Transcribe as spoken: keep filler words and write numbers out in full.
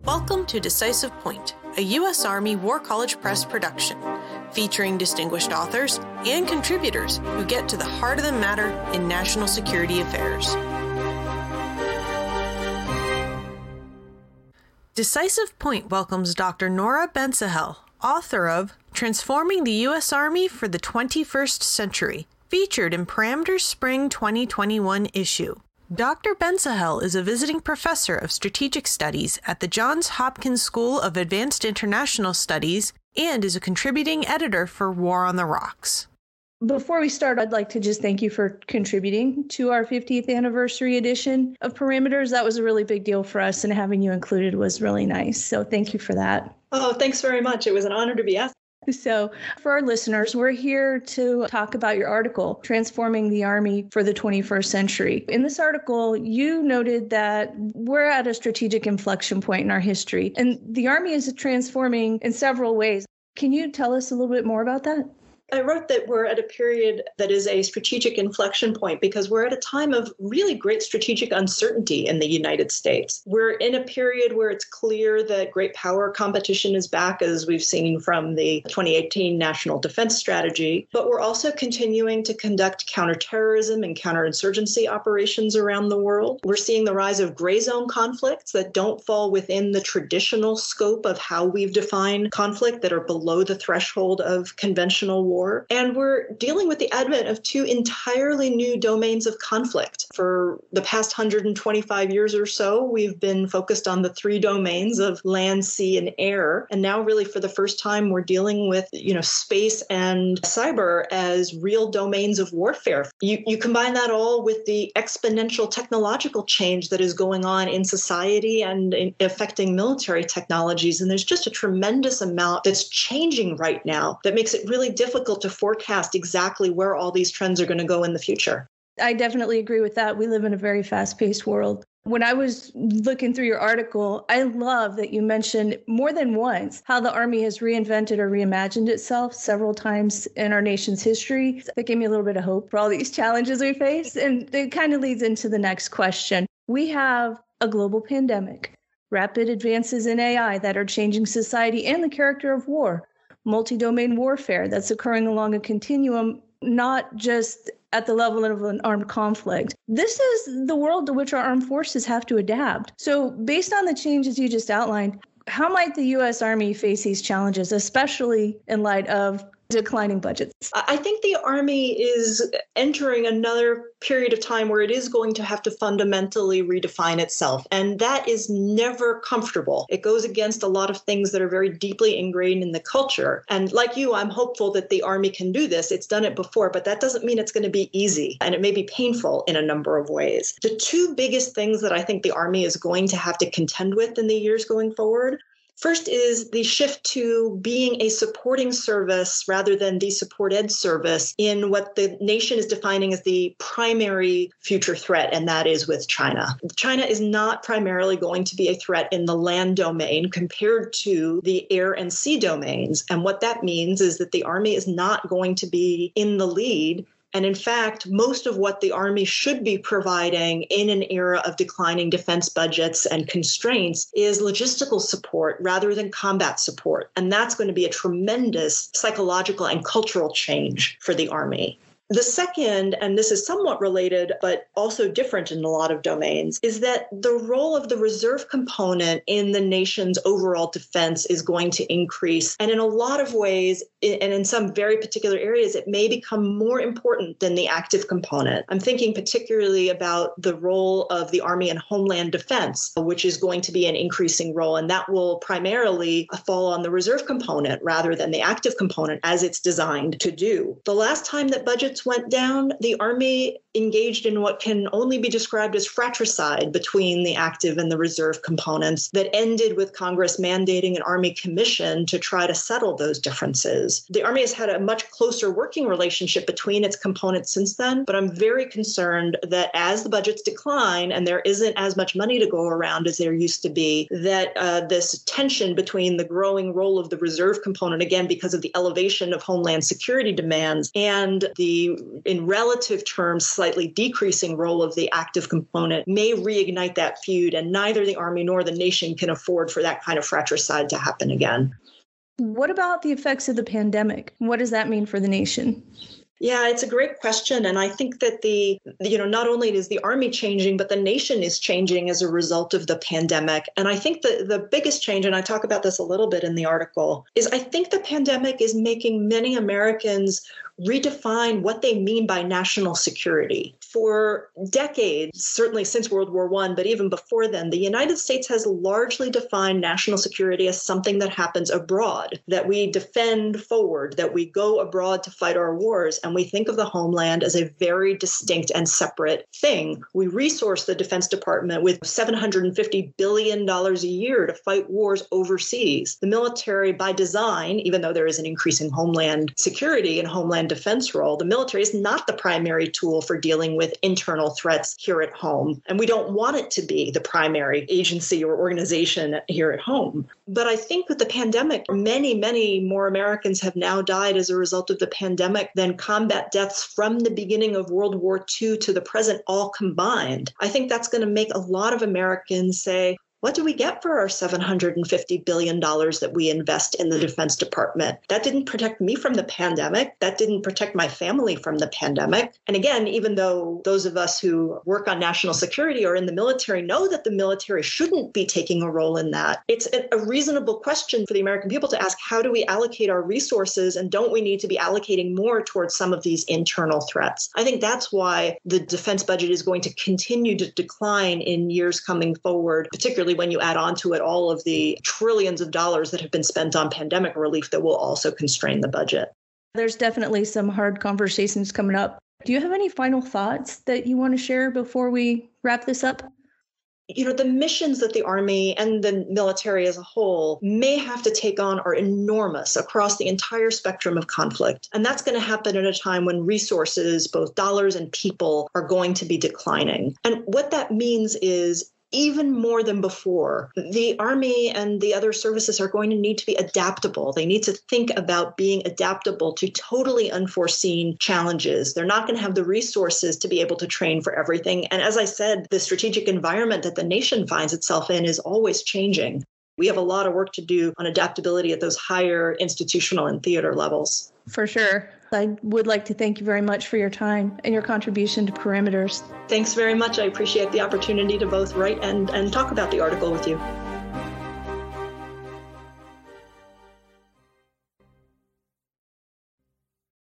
Welcome to Decisive Point, a U S Army War College Press production, featuring distinguished authors and contributors who get to the heart of the matter in national security affairs. Decisive Point welcomes Doctor Nora Bensahel, author of Transforming the U S Army for the twenty-first Century, featured in Parameter's Spring twenty twenty-one issue. Doctor Bensahel is a visiting professor of strategic studies at the Johns Hopkins School of Advanced International Studies and is a contributing editor for War on the Rocks. Before we start, I'd like to just thank you for contributing to our fiftieth anniversary edition of Parameters. That was a really big deal for us, and having you included was really nice. So thank you for that. Oh, thanks very much. It was an honor to be asked. So for our listeners, we're here to talk about your article, Transforming the Army for the twenty-first Century. In this article, you noted that we're at a strategic inflection point in our history, and the Army is transforming in several ways. Can you tell us a little bit more about that? I wrote that we're at a period that is a strategic inflection point because we're at a time of really great strategic uncertainty in the United States. We're in a period where it's clear that great power competition is back, as we've seen from the twenty eighteen National Defense Strategy, but we're also continuing to conduct counterterrorism and counterinsurgency operations around the world. We're seeing the rise of gray zone conflicts that don't fall within the traditional scope of how we've defined conflict, that are below the threshold of conventional war. And we're dealing with the advent of two entirely new domains of conflict. For the past one hundred twenty-five years or so, we've been focused on the three domains of land, sea, and air. And now really for the first time, we're dealing with, you know, space and cyber as real domains of warfare. You, you combine that all with the exponential technological change that is going on in society and in affecting military technologies. And there's just a tremendous amount that's changing right now that makes it really difficult to forecast exactly where all these trends are going to go in the future. I definitely agree with that. We live in a very fast-paced world. When I was looking through your article, I love that you mentioned more than once how the Army has reinvented or reimagined itself several times in our nation's history. That gave me a little bit of hope for all these challenges we face. And it kind of leads into the next question. We have a global pandemic, rapid advances in A I that are changing society and the character of war, multi-domain warfare that's occurring along a continuum, not just at the level of an armed conflict. This is the world to which our armed forces have to adapt. So based on the changes you just outlined, how might the U S Army face these challenges, especially in light of declining budgets? I think the Army is entering another period of time where it is going to have to fundamentally redefine itself. And that is never comfortable. It goes against a lot of things that are very deeply ingrained in the culture. And like you, I'm hopeful that the Army can do this. It's done it before, but that doesn't mean it's going to be easy. And it may be painful in a number of ways. The two biggest things that I think the Army is going to have to contend with in the years going forward, first is the shift to being a supporting service rather than the support ed service in what the nation is defining as the primary future threat, and that is with China. China is not primarily going to be a threat in the land domain compared to the air and sea domains. And what that means is that the Army is not going to be in the lead. And in fact, most of what the Army should be providing in an era of declining defense budgets and constraints is logistical support rather than combat support. And that's going to be a tremendous psychological and cultural change for the Army. The second, and this is somewhat related, but also different in a lot of domains, is that the role of the reserve component in the nation's overall defense is going to increase. And in a lot of ways, and in some very particular areas, it may become more important than the active component. I'm thinking particularly about the role of the Army and Homeland Defense, which is going to be an increasing role. And that will primarily fall on the reserve component rather than the active component as it's designed to do. The last time that budgets went down, the Army engaged in what can only be described as fratricide between the active and the reserve components that ended with Congress mandating an Army commission to try to settle those differences. The Army has had a much closer working relationship between its components since then, but I'm very concerned that as the budgets decline and there isn't as much money to go around as there used to be, that uh, this tension between the growing role of the reserve component, again, because of the elevation of homeland security demands, and the, in relative terms, slightly slightly decreasing role of the active component may reignite that feud, and neither the Army nor the nation can afford for that kind of fratricide to happen again. What about the effects of the pandemic? What does that mean for the nation? Yeah, it's a great question. And I think that the, you know, not only is the Army changing, but the nation is changing as a result of the pandemic. And I think the, the biggest change, and I talk about this a little bit in the article, is I think the pandemic is making many Americans redefine what they mean by national security. For decades, certainly since World War One, but even before then, the United States has largely defined national security as something that happens abroad, that we defend forward, that we go abroad to fight our wars, and we think of the homeland as a very distinct and separate thing. We resource the Defense Department with seven hundred fifty billion dollars a year to fight wars overseas. The military, by design, even though there is an increasing homeland security and homeland defense role, the military is not the primary tool for dealing with internal threats here at home. And we don't want it to be the primary agency or organization here at home. But I think with the pandemic, many, many more Americans have now died as a result of the pandemic than combat deaths from the beginning of World War Two to the present all combined. I think that's going to make a lot of Americans say, what do we get for our seven hundred fifty billion dollars that we invest in the Defense Department? That didn't protect me from the pandemic. That didn't protect my family from the pandemic. And again, even though those of us who work on national security or in the military know that the military shouldn't be taking a role in that, it's a reasonable question for the American people to ask, how do we allocate our resources, and don't we need to be allocating more towards some of these internal threats? I think that's why the defense budget is going to continue to decline in years coming forward, particularly when you add on to it all of the trillions of dollars that have been spent on pandemic relief that will also constrain the budget. There's definitely some hard conversations coming up. Do you have any final thoughts that you want to share before we wrap this up? You know, the missions that the Army and the military as a whole may have to take on are enormous across the entire spectrum of conflict. And that's going to happen at a time when resources, both dollars and people, are going to be declining. And what that means is, even more than before, the Army and the other services are going to need to be adaptable. They need to think about being adaptable to totally unforeseen challenges. They're not going to have the resources to be able to train for everything. And as I said, the strategic environment that the nation finds itself in is always changing. We have a lot of work to do on adaptability at those higher institutional and theater levels. For sure. I would like to thank you very much for your time and your contribution to Parameters. Thanks very much. I appreciate the opportunity to both write and, and talk about the article with you.